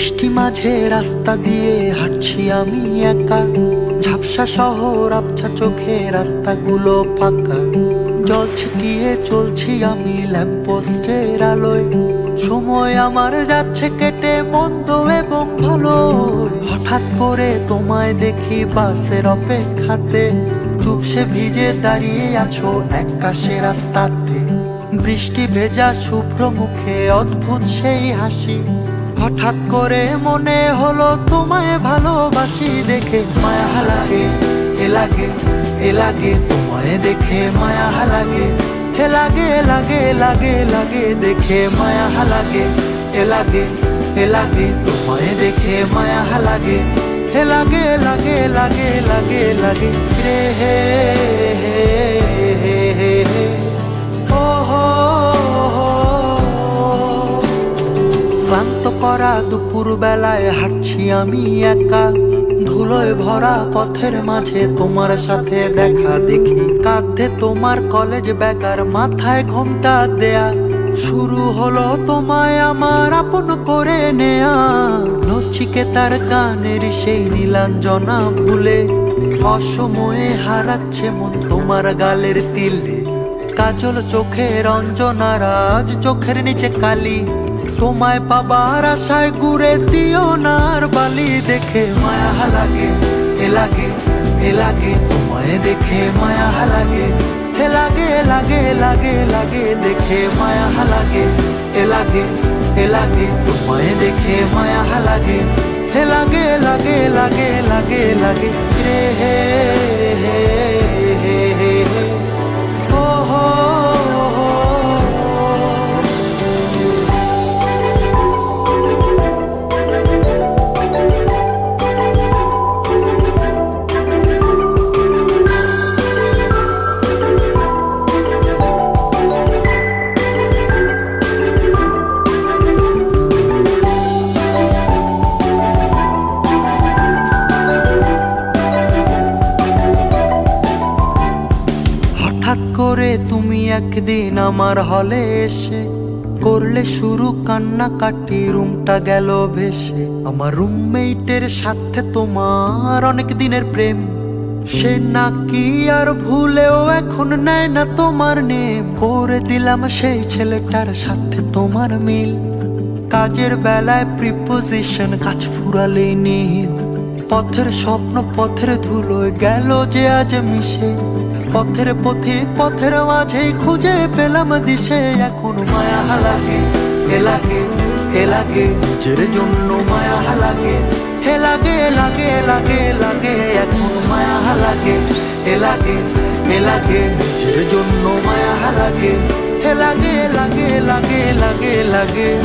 বৃষ্টি মাঝে রাস্তা দিয়ে হাঁটছি আমি একা, ঝাপসা শহর আবছা চোখে রাস্তাগুলো ফাঁকা। জল ছিটিয়ে চলছি আমি ল্যাম্পপোস্টের আলোয়, সময় আমার যাচ্ছে কেটে মন্দ এবং ভালো। হঠাৎ করে তোমায় দেখি বাসের অপেক্ষাতে, চুপসে ভিজে দাঁড়িয়ে আছো একপাশে রাস্তাতে। বৃষ্টি ভেজা শুভ্র মুখে অদ্ভুত সেই হাসি, হঠাৎ করে মনে হলো তোমায় ভালোবাসি। দেখে মায়া লাগে, এ লাগে, এ লাগে, তোমায় দেখে মায়া লাগে, হে লাগে লাগে লাগে লাগে। দেখে মায়া লাগে, এ লাগে, এ লাগে, তোমায় দেখে মায়া লাগে, হে লাগে লাগে লাগে লাগে লাগে। রে হে হে হে হে হে ও হো। ক্লান্ত করা দুপুর বেলায় হাঁটছি আমি একা, ধুলোয় ভরা পথের মাঝে তোমার সাথে দেখা দেখি। কাঁধে তোমার কলেজ ব্যাগ আর মাথায় ঘোমটা দেয়া, শুরু হলো তোমায় আমার আপন করে নেয়া। নচিকেতার গানের সেই নীলাঞ্জনা ভুলে, অসময়ে হারাচ্ছে মন তোমার গালের তিলে। কাজল চোখের অঞ্জনার আজ চোখের নিচে কালি, তোমায় পাবার আশায় ঘুরে দিও নার বালি। দেখে মায়া লাগে, এ লাগে, এ লাগে, তোমায় দেখে মায়া লাগে, হে লাগে লাগে লাগে লাগে। দেখে মায়া লাগে, এ লাগে, এ লাগে, তোমায় দেখে মায়া লাগে, হে লাগে লাগে লাগে লাগে লাগে। রে হে হে হে হে হে ও হো। হঠাৎ করে তুমি একদিন আমার হলে এসে করলে শুরু কান্নাকাটি, রুমটা গেল ভেসে। আমার রুমমেটের সাথে তোমার অনেক দিনের প্রেম, সে নাকি আর ভুলেও এখন নেয় না তোমার নেম। করে দিলাম সেই ছেলেটার সাথে তোমার মিল, কাজের বেলায় প্রিপোজিশন কাজ ফুরালে নীল। পথের স্বপ্ন পথের ধুলোয় গেল যে আজ মিশে, পথের পথিক পথের মাঝেই খুঁজে পেলাম দিশে। এখন মায়া লাগে, এ লাগে, এ লাগে, নিজের জন্য মায়া লাগে, হে লাগে লাগে লাগে লাগে। এখন মায়া লাগে, এ লাগে, এ লাগে, নিজের জন্য মায়া লাগে, হে লাগে লাগে লাগে লাগে লাগে।